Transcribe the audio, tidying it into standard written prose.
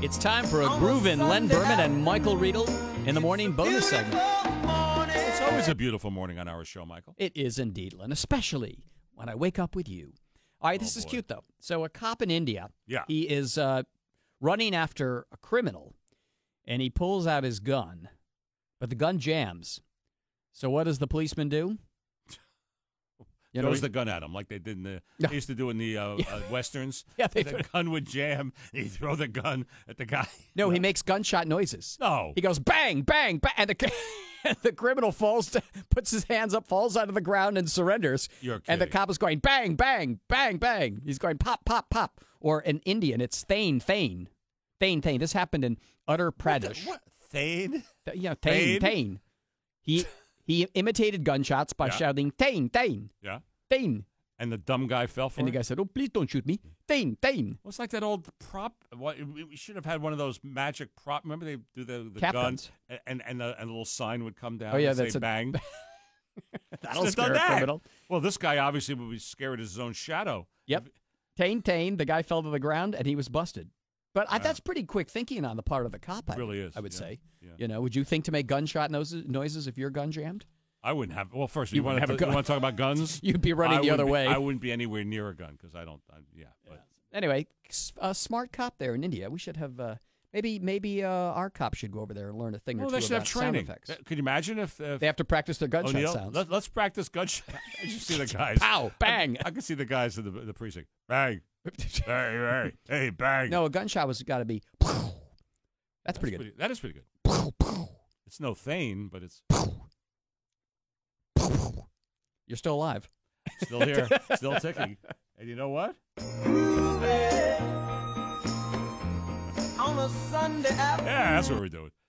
It's time for a groovin' Len Berman and Michael Riedel in the morning bonus segment. It's always a beautiful morning on our show, Michael. It is indeed, Len, especially when I wake up with you. All right, this is cute, though. So a cop in India, he is running after a criminal, and he pulls out his gun, but the gun jams. So what does the policeman do? Throws the gun at him like they did they used to do in the Westerns. Yeah, the gun would jam. He'd throw the gun at the guy. No, he makes gunshot noises. No. He goes bang, bang, bang, and the criminal falls, puts his hands up, falls out of the ground, and surrenders. You're kidding. And the cop is going bang, bang, bang, bang. He's going pop, pop, pop. Or in Indian, it's Thane, Thane. Thane, Thane. This happened in Uttar Pradesh. What? Thane? Yeah, Thane, Thane. He imitated gunshots by shouting, Thane, Thane. Yeah. Thane. And the dumb guy fell for it? And the guy said, oh, please don't shoot me. Thane, Thane. Well, it's like that old prop. We should have had one of those magic prop. Remember they do the Captains. gun? And the little sign would come down and say bang. That'll scare a criminal. Well, this guy obviously would be scared of his own shadow. Yep. Thane, Thane. The guy fell to the ground, and he was busted. But that's pretty quick thinking on the part of the cop. It really is. I would say. Yeah. You know, would you think to make gunshot noises if your gun jammed? I wouldn't have. Well, first, You you want wouldn't have a gun. to talk about guns? You'd be running the other way. I wouldn't be anywhere near a gun because I don't. But. Anyway, a smart cop there in India. We should have maybe our cop should go over there and learn a thing or two They should about have training. sound effects. Could you imagine if They have to practice their gunshot O'Neill, sounds. Let's practice gunshot. I just see the guys. Pow, bang. I can see the guys in the precinct. Bang. Hey, hey, bang. No, a gunshot was got to be. That's pretty good. That is pretty good. It's no Thane, but it's. You're still alive. Still here. Still ticking. And you know what? On a Sunday afternoon. Yeah, that's what we're doing.